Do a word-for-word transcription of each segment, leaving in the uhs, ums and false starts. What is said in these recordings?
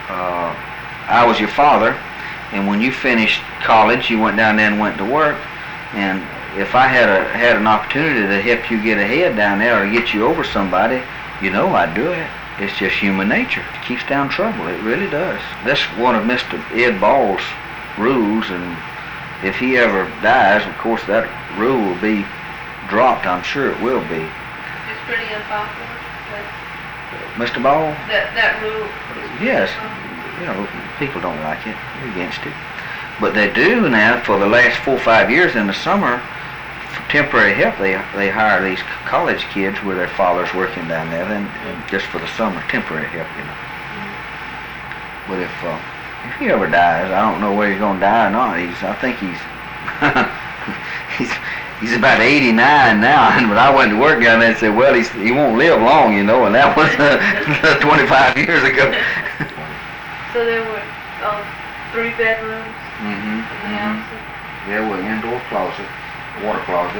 uh, I was your father, and when you finished college, you went down there and went to work, and if I had a had an opportunity to help you get ahead down there or get you over somebody, you know I'd do it. It's just human nature. It keeps down trouble. It really does. That's one of Mister Ed Ball's rules, and if he ever dies, of course that rule will be dropped. I'm sure it will be. It's pretty unpopular. Mister Ball? That that rule. Yes. You know, people don't like it. They're against it. But they do now. For the last four or five years in the summer, for temporary help, they they hire these college kids where their father's working down there, then just for the summer, temporary help, you know. Mm-hmm. But if uh, if he ever dies, I don't know where he's going to die or not. He's I think he's he's he's about eighty-nine now. And when I went to work down there, and said, well, he's he won't live long, you know, and that was uh, twenty-five years ago. So there were um, three bedrooms. Mm-hmm. In the mm-hmm. house? Yeah, well, indoor closet, water closet.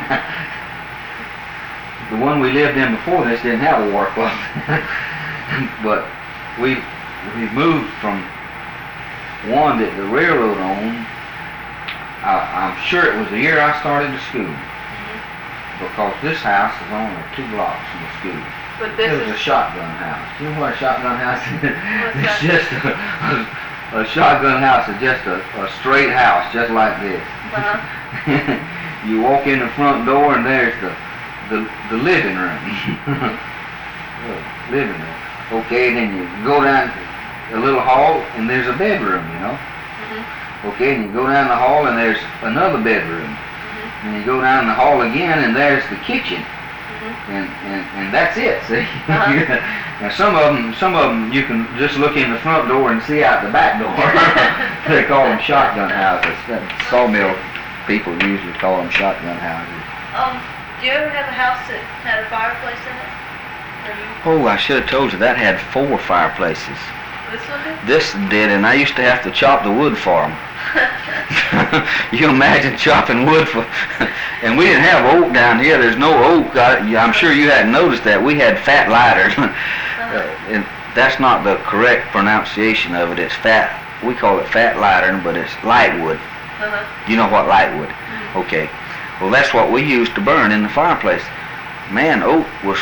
The one we lived in before this didn't have a water closet. But we we moved from one that the railroad owned. I, I'm sure it was the year I started the school. Mm-hmm. Because this house is only two blocks from the school. But this it was is a shotgun house. You know what a shotgun house is? What's It's that? just a, a, a shotgun house is just a, a straight house, just like this. Uh-huh. You walk in the front door and there's the the, the living room. Oh, living room. Okay, then you go down a little hall and there's a bedroom, you know. Mm-hmm. Okay, and you go down the hall and there's another bedroom. Mm-hmm. And you go down the hall again and there's the kitchen. And, and and that's it. See, Uh-huh. now some of them, some of them, you can just look in the front door and see out the back door. They call them shotgun houses. Sawmill people usually call them shotgun houses. Um, do you ever have a house that had a fireplace in it? Or you, Oh, I should have told you that had four fireplaces. this one did? This did, and I used to have to chop the wood for them. You imagine chopping wood for, and we didn't have oak down here. There's no oak. I, I'm sure you hadn't noticed that. We had fat lighters, uh, and that's not the correct pronunciation of it. It's fat. We call it fat lighter, but it's lightwood. Uh-huh. You know what lightwood? Mm-hmm. Okay. Well, that's what we used to burn in the fireplace. Man, oak was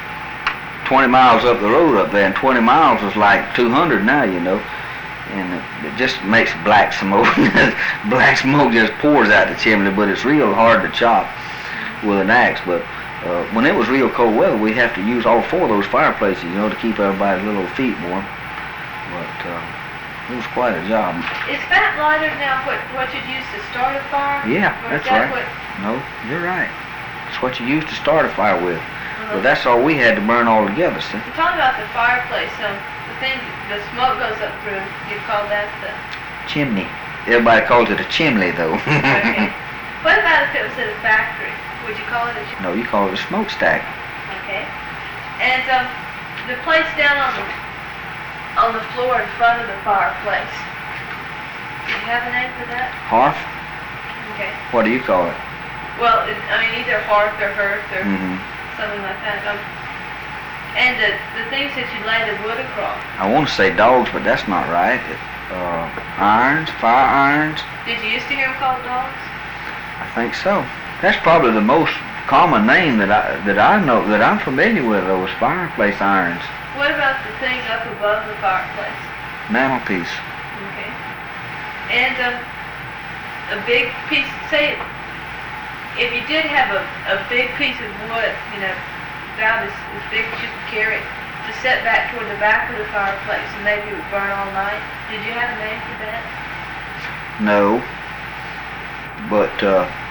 twenty miles up the road up there, and twenty miles was like two hundred now, you know. And it just makes black smoke. Black smoke just pours out the chimney, but it's real hard to chop with an axe. But uh, when it was real cold weather, we have to use all four of those fireplaces, you know, to keep everybody's little feet warm. But uh, it was quite a job. Is fat lighter now what, what you'd use to start a fire? Yeah, Or that's is that right. What, No, you're right. It's what you used to start a fire with. uh-huh. But that's all we had to burn all together, see? I'm talking about the fireplace. Um, the thing, the smoke goes up through. You call that the... Chimney. Everybody calls it a chimney, though. Okay. What about if it was at a factory? Would you call it a chimney? No, you call it a smokestack. Okay. And um, the place down on the on the floor in front of the fireplace. Do you have a name for that? Hearth? Okay. What do you call it? Well, it, I mean either hearth or hearth or Mm-hmm. something like that. Um, and the the things that you lay the wood across. I want to say dogs, but that's not right. It, uh, irons, fire irons. Did you used to hear them called dogs? I think so. That's probably the most common name that I that I know that I'm familiar with. Those fireplace irons. What about the thing up above the fireplace? Mantelpiece. Okay. And um, a big piece. Say, if you did have a, a big piece of wood, you know, about as, as big as you could carry, to set back toward the back of the fireplace, and maybe it would burn all night. Did you have a name for that? No. But uh,